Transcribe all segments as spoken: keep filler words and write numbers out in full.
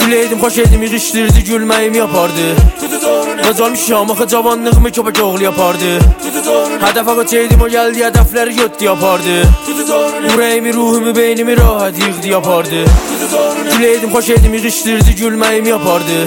Güleydim, xoş edim, yığışdırdı, gülməyimi yapardı. Qazanmışam axı cavanlığımı köpək oğlu yapardı. Hədəf ağacaydım, o gəldi, hədəfləri götdü yapardı. Ürəyimi, ruhumu, beynimi rahat yığdı yapardı. Güleydim, xoş edim, yığışdırdı, gülməyimi yapardı.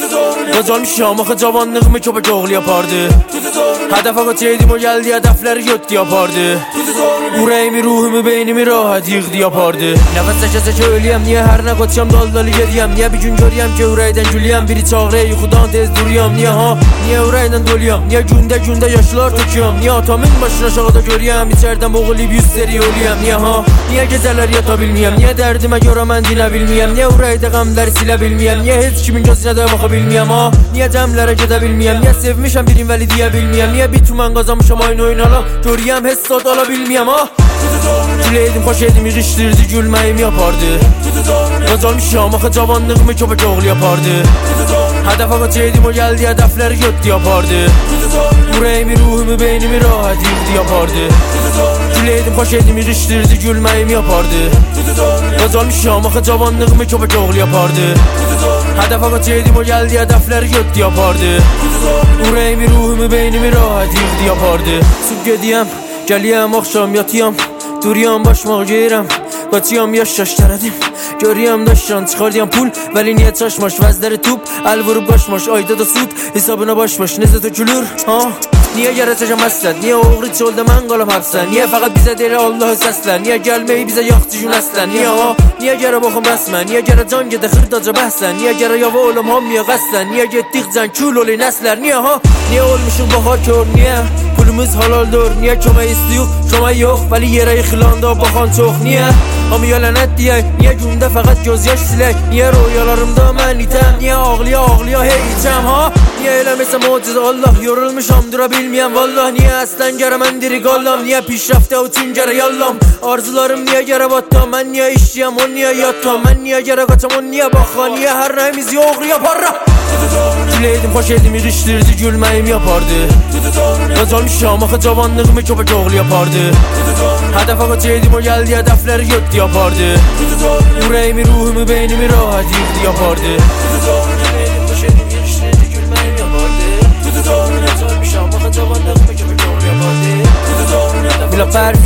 Qazanmışam axı cavanlığımı köpək oğlu yapardı. Hədəf ağacaydım, o gəldi, hədəfləri götdü yapardı. Ürəyimi, ruhumu, beynimi rahat yığdı yapardı. Nəfəs çəkə-çəkə ölüyəm, niyə hər nə qoçyam dal-dalı gediyəm? Niyə bir gün görüyəm ki ürəkdən gülüyəm? Biri çağırır, yuxudan tez duruyam. Niyə ha? Niyə ürəklə doluyam? Niyə gündə-gündə yaşlar töküyəm? Niyə atamın başına aşağıda görüyəm? İçərdən boğulub yüz seri ölüyəm. Niyə ha? Niyə gecələr yata bilməyəm? Niyə dərdimə görə mən dinə bilməyəm? Niyə ürəkdə qəmləri silə bilməyəm? Niyə heç kimin gözünə də baxa bilməyəm ha? Niyə cəmlərə gedə bilməyəm? Niyə sevmişəm birin vəli deyə bilməyəm? Niyə bir tümən qazanmışam aynı oynala? Görüyəm, heç zad ala bilməyəm ha? Güleydim, xoş edim, yığışdırdı, gülməyimi yapardı. Qazanmışam axı cavanlığımı köpək oğlu yapardı. Hədəf ağacaydım, o gəldi, hədəfləri götdü yapardı. Ürəyimi, ruhumu, beynimi rahat yığdı yapardı. Güleydim, xoş edim, yığışdırdı, gülməyimi yapardı. Qazanmışam axı cavanlığımı köpək oğlu yapardı. Hədəf ağacaydım, o gəldi, hədəfləri götdü yapardı. Ürəyimi, ruhumu, beynimi rahat yığdı yapardı. Süb gediyəm, gəliyəm, axşam yatıyam. Duruyam, başmaq geyirəm, qaçıyam, yaş-yaş tərədim. Görüyəm, daşyan, çıxardıyam pul, vəli niyə çaşmaş? Vəzləri tup, əl vurub qaşmaş, ayda da sud, hesabına başmaş, necə tökülür, ha? Niyə gərəcəkəm əslən, niyə oğru çöldə mən qalım həbsən? Niyə fəqət bizə deyir Allahı səslən? Niyə gəlməyi bizə yaxçı gün əslən? Niyə ha? Niyə gərə baxım rəsmən? Niyə gərə can gedə xırdaca bəhsən? Niyə gərə yava olum hamıya qəslən? Niyə getdikcən kül oli nəslər? Niyə ha? Niyə olmuşum baxa kör, niyə? Pulumuz halaldır, niyə kömək istəyik? Kömək yox, vəli yerə yıxılanda baxan çox, niyə? Hamıya lənət deyək, niyə gündə fəqət göz yaş silək? Niyə röyalarımda mən itəm? Niyə ağlıya ağlıya hey içəm ha? Niyə eləməsə mucize Allah? Yorulmuşam, dura bilməyəm vallah. Niyə əslən gərə mən diri qallam? Niyə pişrafdə üçün gərə yallam? Arzularım niyə gərə battam? Mən niyə işləyəm, o niyə yattam? Mən niyə gərə qaçam, o niyə baxa? Niyə hər nəyimiz yoğru yaparra? Güleydim, xoş edim, yığışdırdı, gülməyimi yapardı. Qazanmışam axı cavanlığımı köpək oğlu yapardı. Hədəf ağacaydım, o gəldi, hədəfləri götdü yapardı. Ürəyimi, ruhumu, beynimi rahat yığdı yapardı. Güleydim, xoş edim, yığışdırdı, gülməyimi yapardı. Qazanmışam axı cavanlığımı köpək oğlu yapardı.